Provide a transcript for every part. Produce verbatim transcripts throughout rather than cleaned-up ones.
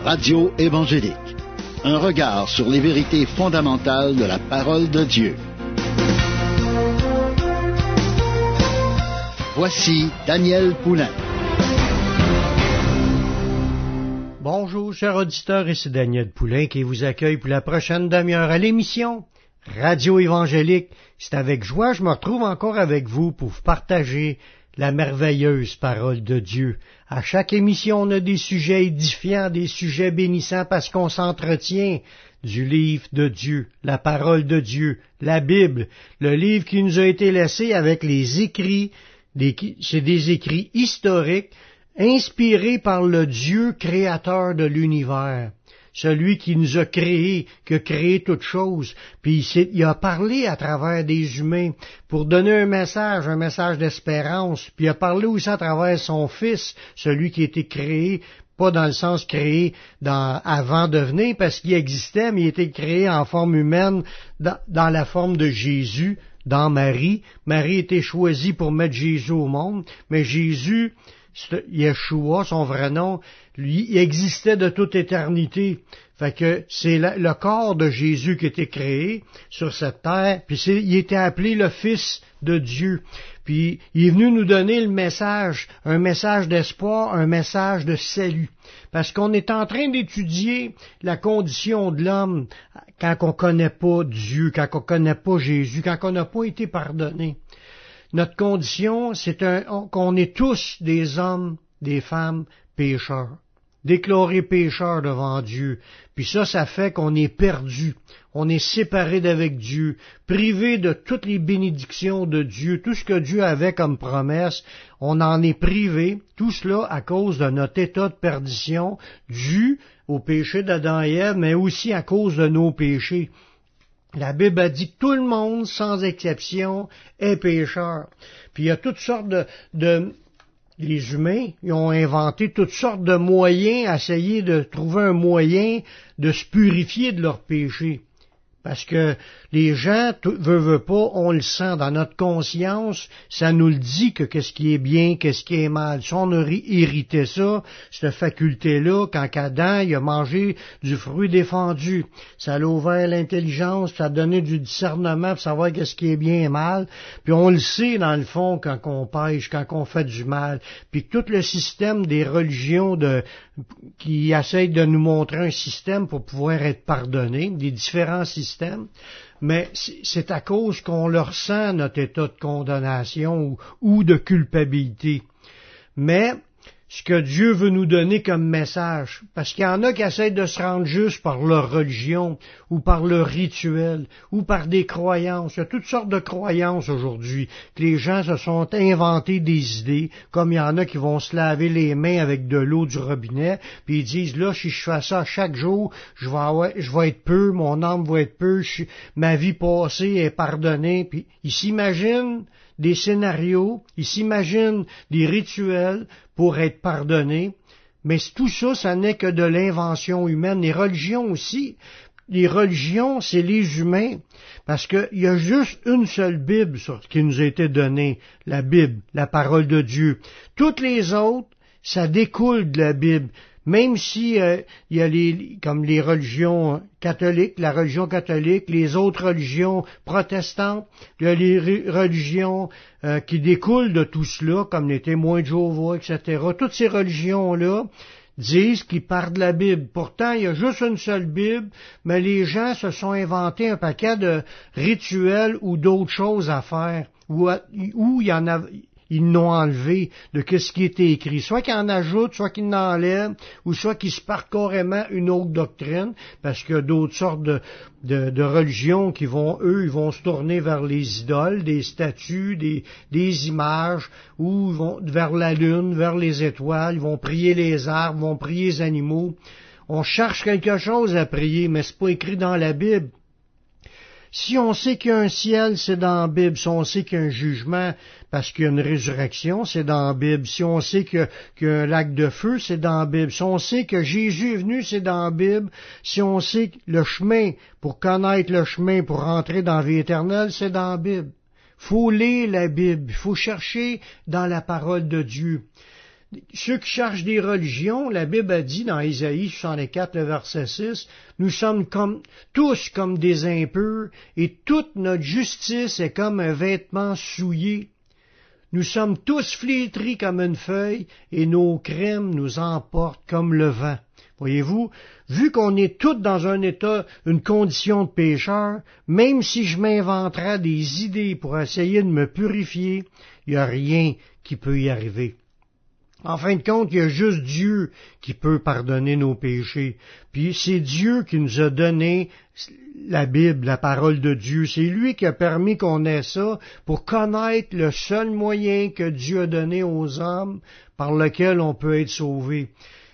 Radio évangélique. Un regard sur les vérités fondamentales de la parole de Dieu. Voici Daniel Poulain. Bonjour, chers auditeurs, ici Daniel Poulain qui vous accueille pour la prochaine demi-heure à l'émission Radio évangélique. C'est avec joie que je me retrouve encore avec vous pour vous partager la merveilleuse parole de Dieu. À chaque émission, on a des sujets édifiants, des sujets bénissants parce qu'on s'entretient du livre de Dieu, la parole de Dieu, la Bible, le livre qui nous a été laissé avec les écrits, des, c'est des écrits historiques, inspirés par le Dieu créateur de l'univers. Celui qui nous a créés, qui a créé toutes choses, puis il, il a parlé à travers des humains pour donner un message, un message d'espérance, puis il a parlé aussi à travers son Fils, celui qui a été créé, pas dans le sens créé dans, avant de venir, parce qu'il existait, mais il a été créé en forme humaine, dans, dans la forme de Jésus, dans Marie. Marie a été choisie pour mettre Jésus au monde, mais Jésus, Yeshua, son vrai nom, lui, il existait de toute éternité. Fait que c'est la, le corps de Jésus qui a été créé sur cette terre, puis c'est, il était appelé le Fils de Dieu. Puis il est venu nous donner le message, un message d'espoir, un message de salut. Parce qu'on est en train d'étudier la condition de l'homme quand on connaît pas Dieu, quand on connaît pas Jésus, quand on n'a pas été pardonné. Notre condition, c'est un, qu'on est tous des hommes, des femmes pécheurs, déclarés pécheurs devant Dieu. Puis ça, ça fait qu'on est perdu, on est séparé d'avec Dieu, privé de toutes les bénédictions de Dieu, tout ce que Dieu avait comme promesse, on en est privé, tout cela à cause de notre état de perdition, dû au péché d'Adam et Ève, mais aussi à cause de nos péchés. La Bible a dit que tout le monde, sans exception, est pécheur. Puis il y a toutes sortes de, de... Les humains, ils ont inventé toutes sortes de moyens, à essayer de trouver un moyen de se purifier de leurs péchés. Parce que les gens, veut, veut pas, on le sent dans notre conscience, ça nous le dit que qu'est-ce qui est bien, qu'est-ce qui est mal. Si on a hérité ça, cette faculté-là, quand Adam il a mangé du fruit défendu, ça l'a ouvert l'intelligence, ça a donné du discernement pour savoir qu'est-ce qui est bien et mal. Puis on le sait dans le fond quand on pêche, quand on fait du mal. Puis tout le système des religions de qui essayent de nous montrer un système pour pouvoir être pardonné, des différents systèmes, mais c'est à cause qu'on leur sent notre état de condamnation ou, ou de culpabilité. Mais ce que Dieu veut nous donner comme message, parce qu'il y en a qui essaient de se rendre juste par leur religion, ou par leur rituel, ou par des croyances. Il y a toutes sortes de croyances aujourd'hui, que les gens se sont inventés des idées, comme il y en a qui vont se laver les mains avec de l'eau du robinet, puis ils disent, là, si je fais ça chaque jour, je vais, avoir, je vais être peu, mon âme va être peu, je, ma vie passée est pardonnée, puis ils s'imaginent des scénarios, ils s'imaginent des rituels pour être pardonnés, mais tout ça, ça n'est que de l'invention humaine. Les religions aussi, les religions, c'est les humains, parce qu'il y a juste une seule Bible sur, qui nous a été donnée, la Bible, la parole de Dieu. Toutes les autres, ça découle de la Bible. Même si euh, il y a les comme les religions catholiques, la religion catholique, les autres religions protestantes, il y a les religions euh, qui découlent de tout cela, comme les témoins de Jéhovah, et cetera. Toutes ces religions-là disent qu'ils partent de la Bible. Pourtant, il y a juste une seule Bible, mais les gens se sont inventés un paquet de rituels ou d'autres choses à faire, où, où il y en a... Ils l'ont enlevé de ce qui était écrit. Soit qu'ils en ajoutent, soit qu'ils l'enlèvent, ou soit qu'ils se partent carrément une autre doctrine, parce qu'il y a d'autres sortes de, de, de religions qui vont, eux, ils vont se tourner vers les idoles, des statues, des, des images, ou ils vont vers la lune, vers les étoiles, ils vont prier les arbres, ils vont prier les animaux. On cherche quelque chose à prier, mais c'est pas écrit dans la Bible. Si on sait qu'il y a un ciel, c'est dans la Bible. Si on sait qu'il y a un jugement parce qu'il y a une résurrection, c'est dans la Bible. Si on sait que, qu'il y a un lac de feu, c'est dans la Bible. Si on sait que Jésus est venu, c'est dans la Bible. Si on sait le chemin, pour connaître le chemin, pour rentrer dans la vie éternelle, c'est dans la Bible. Faut lire la Bible. Il faut chercher dans la parole de Dieu. ceux qui cherchent des religions, la Bible a dit dans Isaïe soixante-quatre, le verset six, nous sommes comme, tous comme des impurs, et toute notre justice est comme un vêtement souillé. Nous sommes tous flétris comme une feuille, et nos crimes nous emportent comme le vent. Voyez-vous, vu qu'on est tous dans un état, une condition de pécheur, même si je m'inventerais des idées pour essayer de me purifier, il n'y a rien qui peut y arriver. En fin de compte, il y a juste Dieu qui peut pardonner nos péchés. Puis c'est Dieu qui nous a donné la Bible, la parole de Dieu. C'est lui qui a permis qu'on ait ça pour connaître le seul moyen que Dieu a donné aux hommes par lequel on peut être sauvé.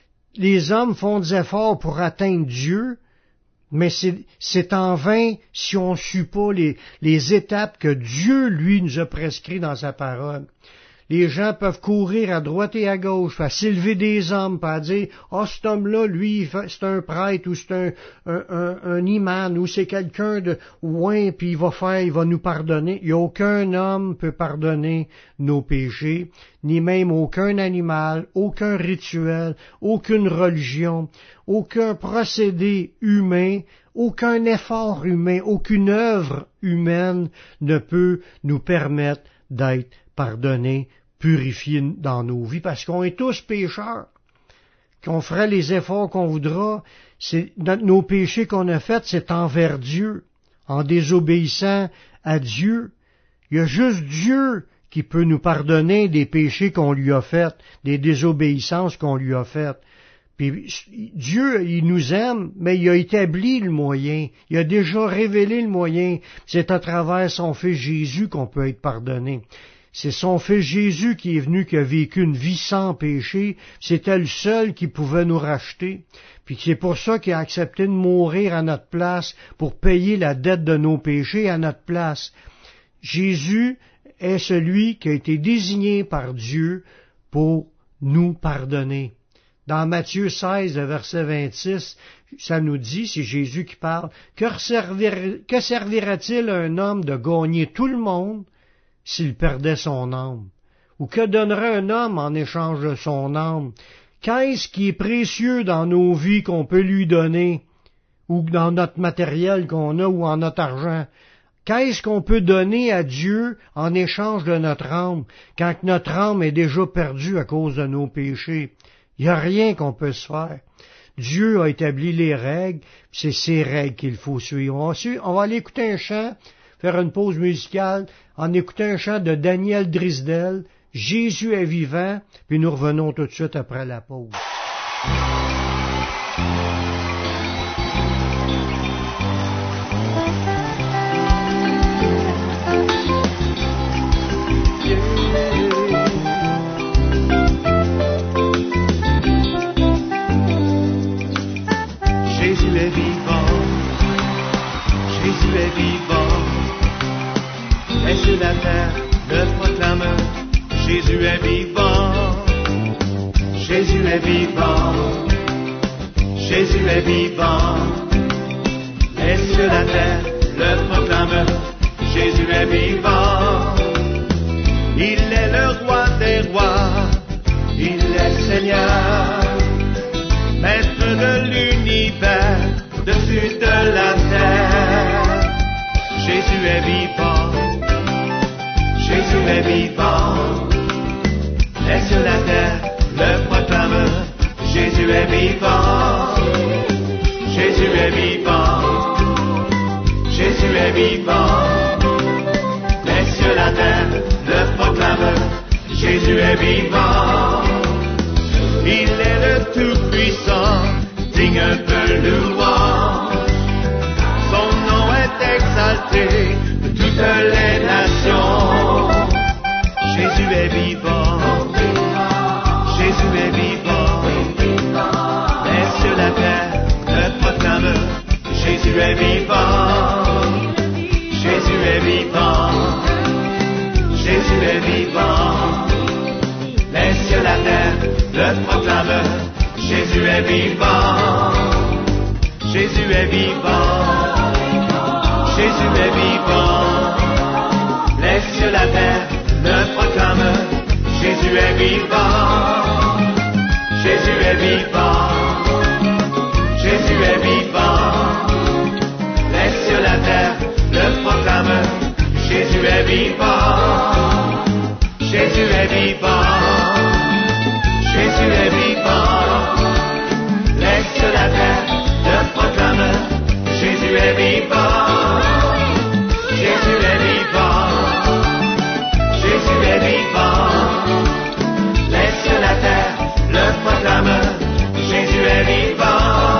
Les hommes font des efforts pour atteindre Dieu, mais c'est, c'est en vain si on ne suit pas les, les étapes que Dieu, lui, nous a prescrites dans sa parole. Les gens peuvent courir à droite et à gauche, à s'élever des hommes, à dire « Ah, oh, cet homme-là, lui, c'est un prêtre, ou c'est un, un, un, un imam, ou c'est quelqu'un de loin, puis il va faire, il va nous pardonner. » Il n'y a aucun homme peut pardonner nos péchés, ni même aucun animal, aucun rituel, aucune religion, aucun procédé humain, aucun effort humain, aucune œuvre humaine ne peut nous permettre d'être pardonnés, purifiés dans nos vies, parce qu'on est tous pécheurs. Qu'on ferait les efforts qu'on voudra, c'est nos péchés qu'on a faits, c'est envers Dieu, en désobéissant à Dieu. Il y a juste Dieu qui peut nous pardonner des péchés qu'on lui a faits, des désobéissances qu'on lui a faites. Puis Dieu, il nous aime, mais il a établi le moyen, il a déjà révélé le moyen. C'est à travers son Fils Jésus qu'on peut être pardonné. C'est son Fils Jésus qui est venu, qui a vécu une vie sans péché. C'était le seul qui pouvait nous racheter. Puis c'est pour ça qu'il a accepté de mourir à notre place, pour payer la dette de nos péchés à notre place. Jésus est celui qui a été désigné par Dieu pour nous pardonner. Dans Matthieu seize, le verset vingt-six, ça nous dit, c'est Jésus qui parle, que, servir, que servira-t-il à un homme de gagner tout le monde s'il perdait son âme? Ou que donnerait un homme en échange de son âme? Qu'est-ce qui est précieux dans nos vies qu'on peut lui donner, ou dans notre matériel qu'on a, ou en notre argent? Qu'est-ce qu'on peut donner à Dieu en échange de notre âme, quand notre âme est déjà perdue à cause de nos péchés? Il n'y a rien qu'on peut se faire. Dieu a établi les règles, c'est ces règles qu'il faut suivre. On va, suivre, on va aller écouter un chant, faire une pause musicale, en écoutant un chant de Daniel Drisdel, « Jésus est vivant », puis nous revenons tout de suite après la pause. Jésus est vivant, Jésus est vivant, et sur la terre le proclame, Jésus est vivant, Jésus est vivant, Jésus est vivant, et sur la terre le proclame, Jésus est vivant, il est le roi des rois, il est Seigneur, maître de l'univers, au-dessus de la terre. Jésus est vivant, Jésus est vivant, et sur la terre le proclame. Jésus est vivant, Jésus est vivant, Jésus est vivant, et sur la terre le proclame. Jésus est vivant, il est le Tout-Puissant, digne de louange. Son nom est exalté de toutes les nations. Jésus est vivant, Jésus est vivant, et sur la terre le proclame. Jésus est vivant, Jésus est vivant, Jésus est vivant, et sur la terre le proclame. Jésus est vivant, Jésus est vivant, Jésus est vivant, les cieux, la terre le proclament. Jésus est vivant, Jésus est vivant, Jésus est vivant. Les cieux, la terre le proclament, Jésus est vivant, Jésus est vivant, Jésus est vivant. Les cieux, la terre le proclament, Jésus est vivant, Jésus est vivant, Jésus est vivant. Les cieux, la terre le proclament, Jésus est vivant.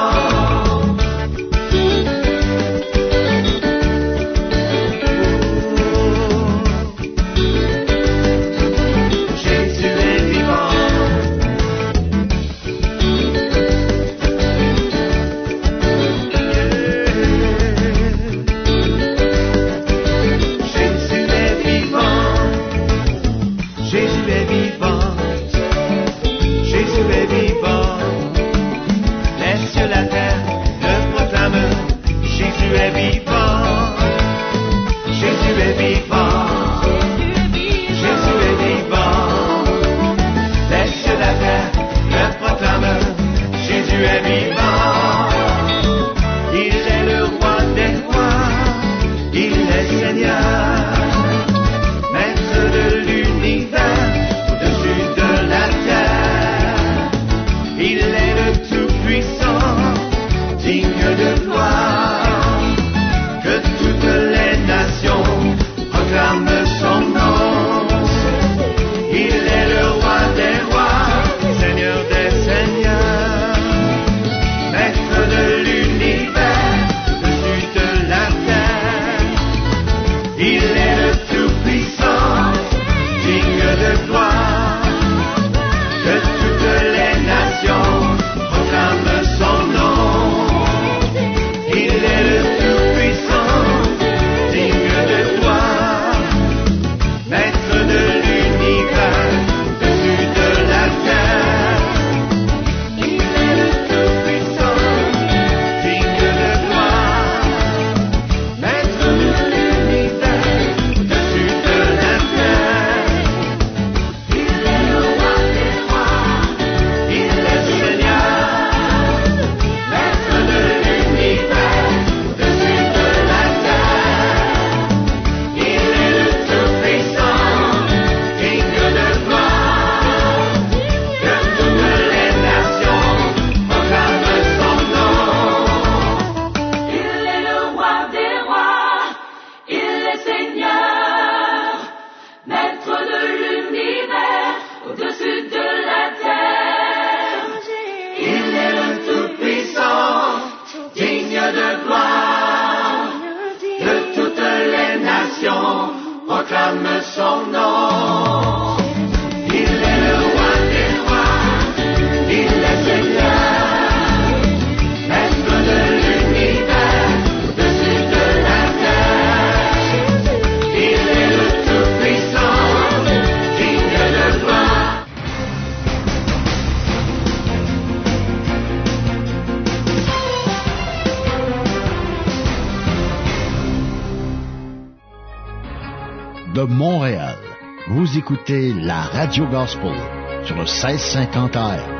De Montréal, vous écoutez la Radio Gospel sur le seize cinquante A M.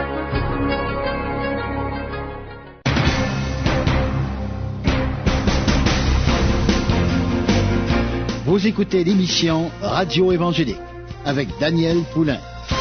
Vous écoutez l'émission Radio Évangélique avec Daniel Poulain.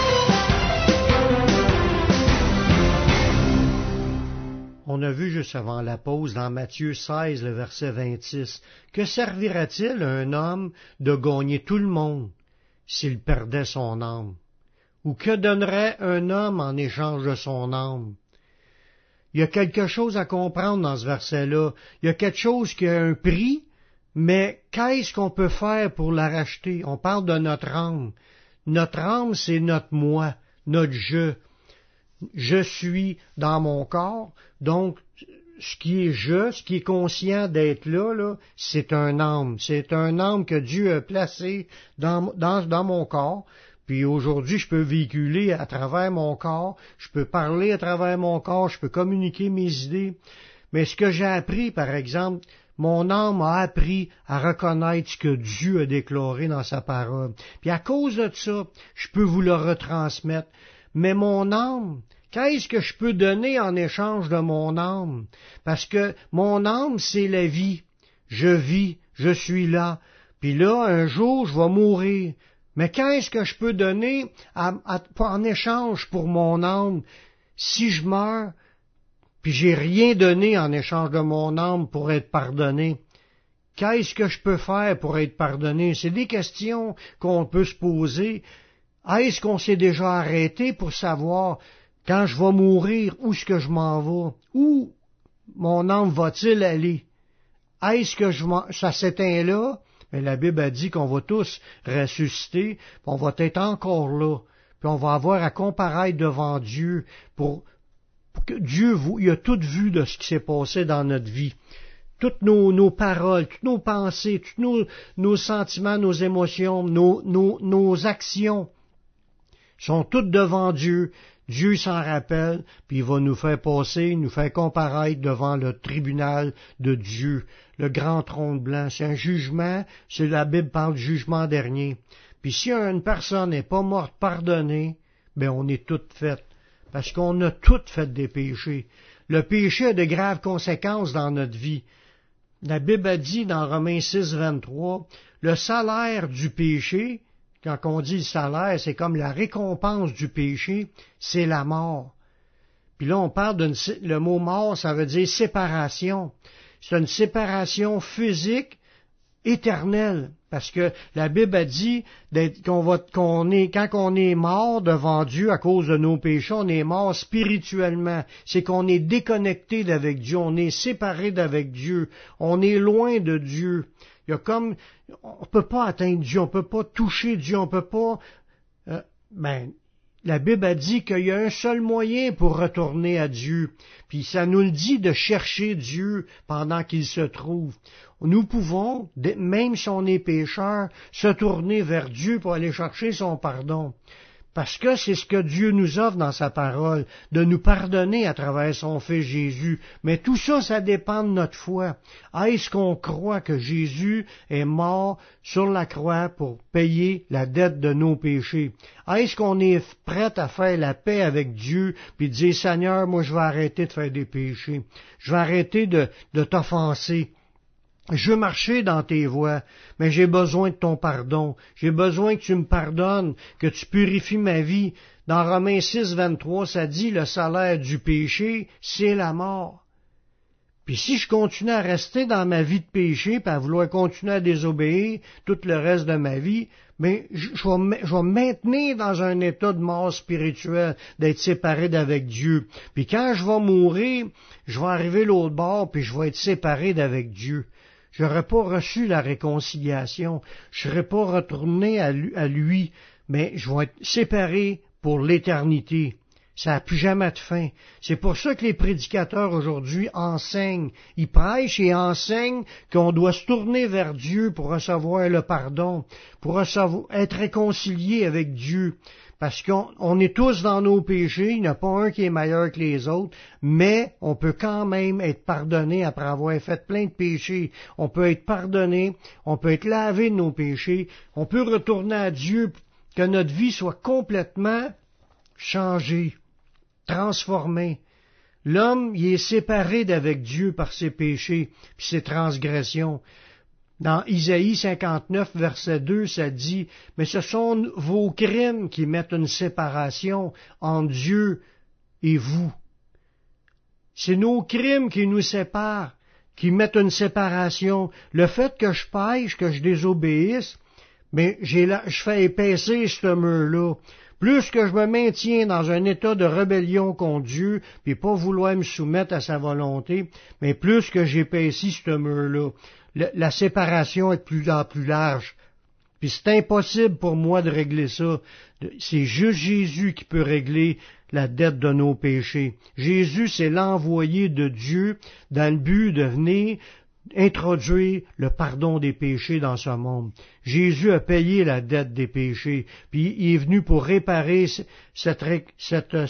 On a vu juste avant la pause dans Matthieu seize, le verset vingt-six, « Que servira-t-il à un homme de gagner tout le monde s'il perdait son âme? Ou que donnerait un homme en échange de son âme? » Il y a quelque chose à comprendre dans ce verset-là. Il y a quelque chose qui a un prix, mais qu'est-ce qu'on peut faire pour la racheter? On parle de notre âme. Notre âme, c'est notre moi, notre je. Je suis dans mon corps, donc ce qui est je, ce qui est conscient d'être là, là, c'est un âme. C'est un âme que Dieu a placé dans, dans, dans mon corps. Puis aujourd'hui, je peux véhiculer à travers mon corps, je peux parler à travers mon corps, je peux communiquer mes idées. Mais ce que j'ai appris, par exemple, mon âme a appris à reconnaître ce que Dieu a déclaré dans sa parole. Puis à cause de ça, je peux vous le retransmettre. Mais mon âme, qu'est-ce que je peux donner en échange de mon âme? Parce que mon âme, c'est la vie. Je vis, je suis là. Puis là, un jour, je vais mourir. Mais qu'est-ce que je peux donner à, à, en échange pour mon âme si je meurs? Puis j'ai rien donné en échange de mon âme pour être pardonné. Qu'est-ce que je peux faire pour être pardonné? C'est des questions qu'on peut se poser. Est-ce qu'on s'est déjà arrêté pour savoir, quand je vais mourir, où est-ce que je m'en vais? Où mon âme va-t-il aller? Est-ce que je m'en... ça s'éteint là? Mais la Bible a dit qu'on va tous ressusciter, puis on va être encore là, puis on va avoir à comparaître devant Dieu pour... que Dieu, vous, il a tout vu de ce qui s'est passé dans notre vie. Toutes nos, nos paroles, toutes nos pensées, tous nos, nos sentiments, nos émotions, nos, nos, nos actions sont toutes devant Dieu. Dieu s'en rappelle, puis il va nous faire passer, nous faire comparaître devant le tribunal de Dieu, le grand trône blanc. C'est un jugement, c'est la Bible parle du jugement dernier. Puis si une personne n'est pas morte pardonnée, ben on est toutes faites. Parce qu'on a toutes fait des péchés. Le péché a de graves conséquences dans notre vie. La Bible a dit dans Romains six, vingt-trois, le salaire du péché, quand on dit le salaire, c'est comme la récompense du péché, c'est la mort. Puis là, on parle d'une... Le mot mort, ça veut dire séparation. C'est une séparation physique éternelle. Parce que la Bible a dit qu'on va, qu'on est, quand on est mort devant Dieu à cause de nos péchés, on est mort spirituellement. C'est qu'on est déconnecté d'avec Dieu, on est séparé d'avec Dieu, on est loin de Dieu. Il y a comme, on peut pas atteindre Dieu, on peut pas toucher Dieu, on peut pas, euh, ben, la Bible a dit qu'il y a un seul moyen pour retourner à Dieu. Puis ça nous le dit de chercher Dieu pendant qu'il se trouve. Nous pouvons, même si on est pécheur, se tourner vers Dieu pour aller chercher son pardon. Parce que c'est ce que Dieu nous offre dans sa parole, de nous pardonner à travers son Fils Jésus. Mais tout ça, ça dépend de notre foi. Est-ce qu'on croit que Jésus est mort sur la croix pour payer la dette de nos péchés? Est-ce qu'on est prêt à faire la paix avec Dieu, puis dire, Seigneur, moi je vais arrêter de faire des péchés. Je vais arrêter de, de t'offenser. Je veux marcher dans tes voies, mais j'ai besoin de ton pardon. J'ai besoin que tu me pardonnes, que tu purifies ma vie. Dans Romains six, vingt-trois, ça dit, le salaire du péché, c'est la mort. Puis si je continue à rester dans ma vie de péché, puis à vouloir continuer à désobéir tout le reste de ma vie, mais je, je, vais, je vais me maintenir dans un état de mort spirituelle, d'être séparé d'avec Dieu. Puis quand je vais mourir, je vais arriver l'autre bord, puis je vais être séparé d'avec Dieu. Je n'aurais pas reçu la réconciliation, je ne serais pas retourné à lui, à lui, mais je vais être séparé pour l'éternité. Ça n'a plus jamais de fin. C'est pour ça que les prédicateurs aujourd'hui enseignent. Ils prêchent et enseignent qu'on doit se tourner vers Dieu pour recevoir le pardon, pour recevoir, être réconcilié avec Dieu. Parce qu'on on est tous dans nos péchés, il n'y en a pas un qui est meilleur que les autres, mais on peut quand même être pardonné après avoir fait plein de péchés. On peut être pardonné, on peut être lavé de nos péchés, on peut retourner à Dieu, que notre vie soit complètement changée, transformée. L'homme, il est séparé d'avec Dieu par ses péchés puis ses transgressions. Dans Isaïe cinquante-neuf, verset deux, ça dit, « Mais ce sont vos crimes qui mettent une séparation entre Dieu et vous. » C'est nos crimes qui nous séparent, qui mettent une séparation. Le fait que je pêche, que je désobéisse, mais j'ai la, je fais épaisser ce mur-là. Plus que je me maintiens dans un état de rébellion contre Dieu, puis pas vouloir me soumettre à sa volonté, mais plus que j'épaissis ce mur-là. La séparation est de plus en plus large. Puis c'est impossible pour moi de régler ça. C'est juste Jésus qui peut régler la dette de nos péchés. Jésus, c'est l'envoyé de Dieu dans le but de venir introduire le pardon des péchés dans ce monde. Jésus a payé la dette des péchés, puis il est venu pour réparer cette, cette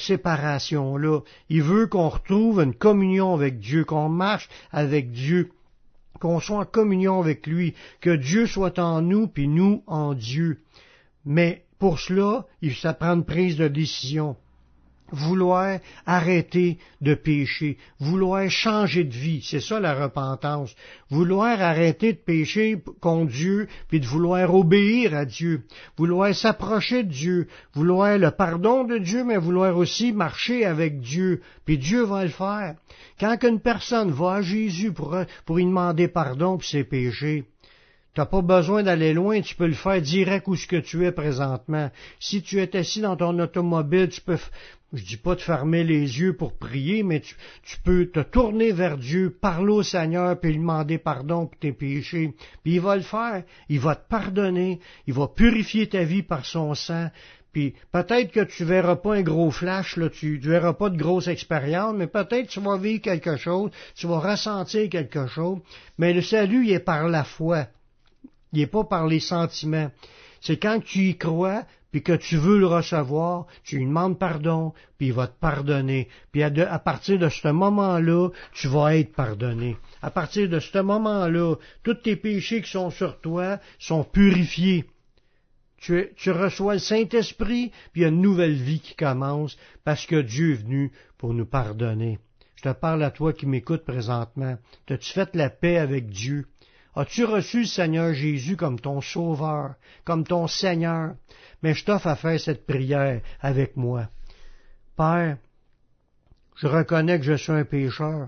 séparation-là. Il veut qu'on retrouve une communion avec Dieu, qu'on marche avec Dieu, qu'on soit en communion avec lui, que Dieu soit en nous, puis nous en Dieu. Mais pour cela, il ça prend une prise de décision. Vouloir arrêter de pécher, vouloir changer de vie, c'est ça la repentance. Vouloir arrêter de pécher contre Dieu, puis de vouloir obéir à Dieu, vouloir s'approcher de Dieu, vouloir le pardon de Dieu, mais vouloir aussi marcher avec Dieu, puis Dieu va le faire. Quand une personne va à Jésus pour, pour lui demander pardon pour ses péchés, tu n'as pas besoin d'aller loin, tu peux le faire direct où ce que tu es présentement. Si tu es assis dans ton automobile, tu peux, je dis pas de fermer les yeux pour prier, mais tu, tu peux te tourner vers Dieu, parler au Seigneur, puis lui demander pardon pour tes péchés. Puis il va le faire, il va te pardonner, il va purifier ta vie par son sang. Puis peut-être que tu verras pas un gros flash, là, tu, tu verras pas de grosse expérience, mais peut-être tu vas vivre quelque chose, tu vas ressentir quelque chose. Mais le salut, il est par la foi. Il n'est pas par les sentiments. C'est quand tu y crois, puis que tu veux le recevoir, tu lui demandes pardon, puis il va te pardonner. Puis à, de, à partir de ce moment-là, tu vas être pardonné. À partir de ce moment-là, tous tes péchés qui sont sur toi sont purifiés. Tu, tu reçois le Saint-Esprit, puis il y a une nouvelle vie qui commence, parce que Dieu est venu pour nous pardonner. Je te parle à toi qui m'écoutes présentement. T'as-tu fait la paix avec Dieu? As-tu reçu le Seigneur Jésus comme ton Sauveur, comme ton Seigneur? Mais je t'offre à faire cette prière avec moi. Père, je reconnais que je suis un pécheur.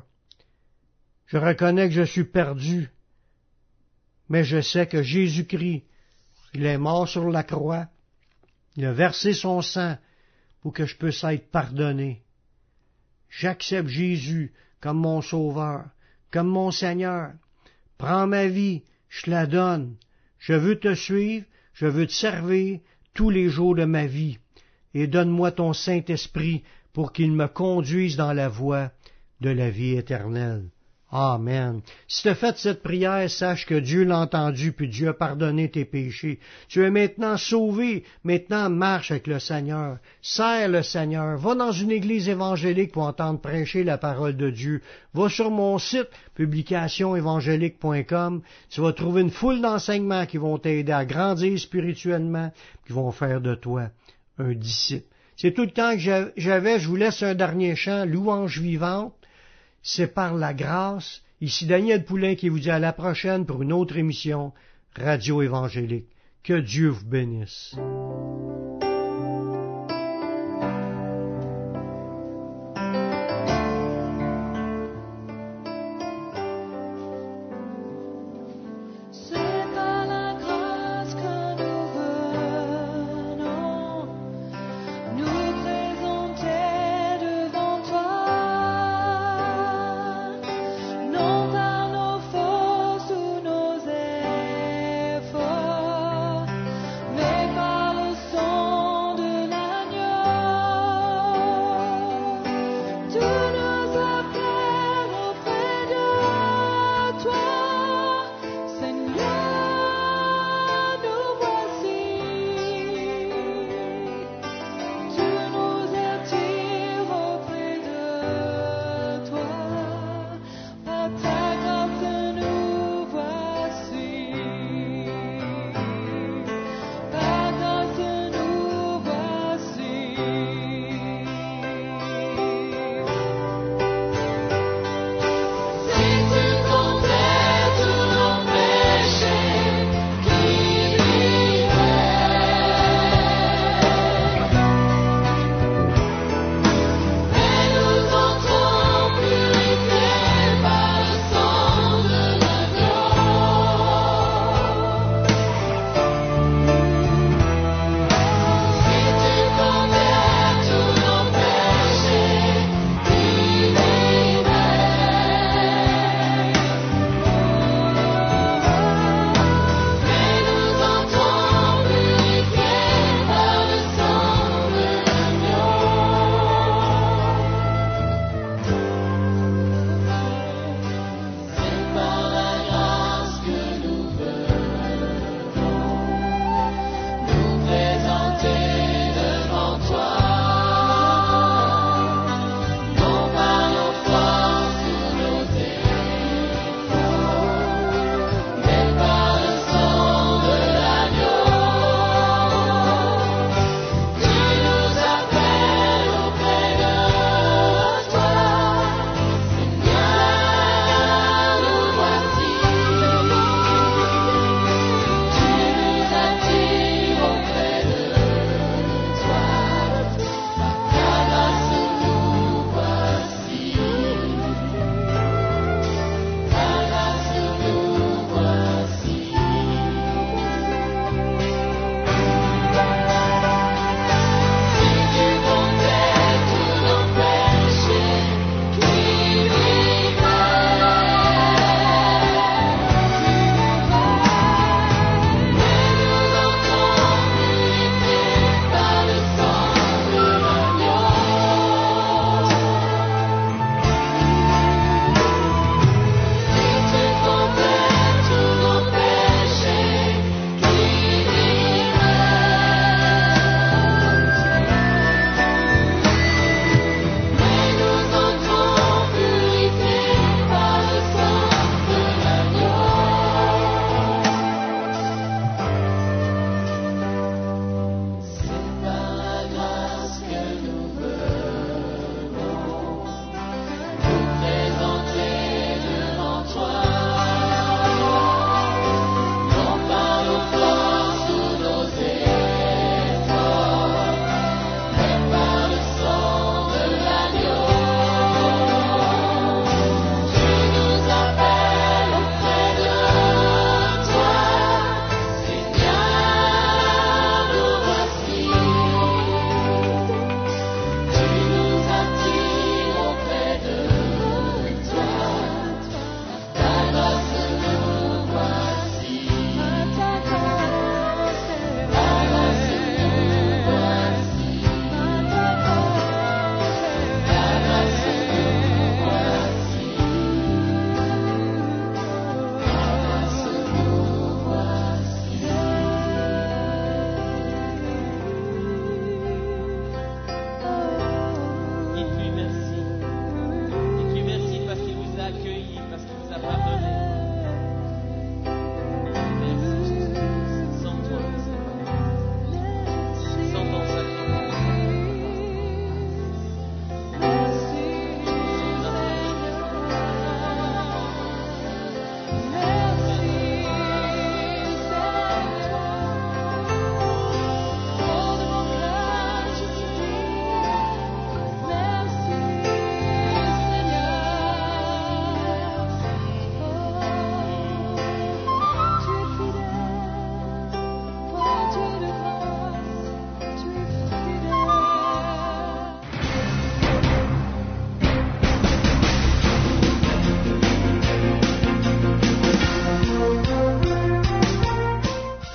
Je reconnais que je suis perdu. Mais je sais que Jésus-Christ, il est mort sur la croix. Il a versé son sang pour que je puisse être pardonné. J'accepte Jésus comme mon Sauveur, comme mon Seigneur. Prends ma vie, je te la donne. Je veux te suivre, je veux te servir tous les jours de ma vie. Et donne-moi ton Saint-Esprit pour qu'il me conduise dans la voie de la vie éternelle. Amen. Si tu as fait cette prière, sache que Dieu l'a entendu, puis Dieu a pardonné tes péchés. Tu es maintenant sauvé, maintenant marche avec le Seigneur. Sers le Seigneur. Va dans une église évangélique pour entendre prêcher la parole de Dieu. Va sur mon site, publication évangélique point com. Tu vas trouver une foule d'enseignements qui vont t'aider à grandir spirituellement, qui vont faire de toi un disciple. C'est tout le temps que j'avais. Je vous laisse un dernier chant, Louange vivante. C'est par la grâce. Ici Daniel Poulain qui vous dit à la prochaine pour une autre émission Radio Évangélique. Que Dieu vous bénisse. Song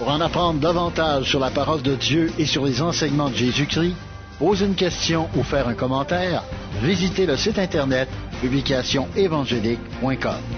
Pour en apprendre davantage sur la parole de Dieu et sur les enseignements de Jésus-Christ, poser une question ou faire un commentaire, visitez le site internet publication évangélique point com.